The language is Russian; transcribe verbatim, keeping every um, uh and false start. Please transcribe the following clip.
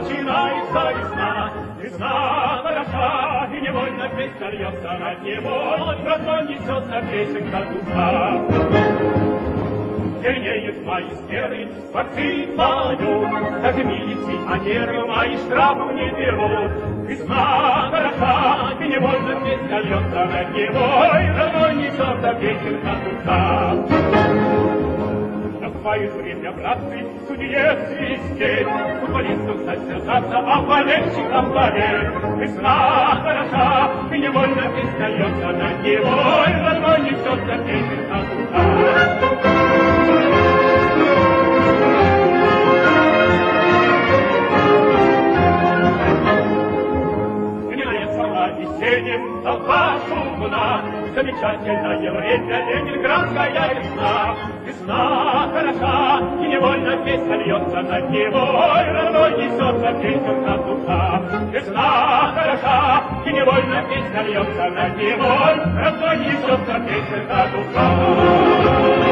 начинается весна, весна хороша, и невольно песня льется над него, зато несется песенка душа. Зеленеют мои стеры, скворцы поют, как милицы, а нервы мои штрафов не берут. Весна хороша, и невольно песня льется над него, зато несется песенка душа. Наступает время, братцы, судье свистеть, футболистам состязаться, а болельщикам болеть. Весна хороша, и невольно песня льется над него, зато несется песенка душа. Весенним толпа шумна, замечательное время, ленинградская весна. Весна хороша, и невольно песня льется над него, равно несется песенка душа. Весна хороша, и невольно песня льется над него, равно несется песенка душа.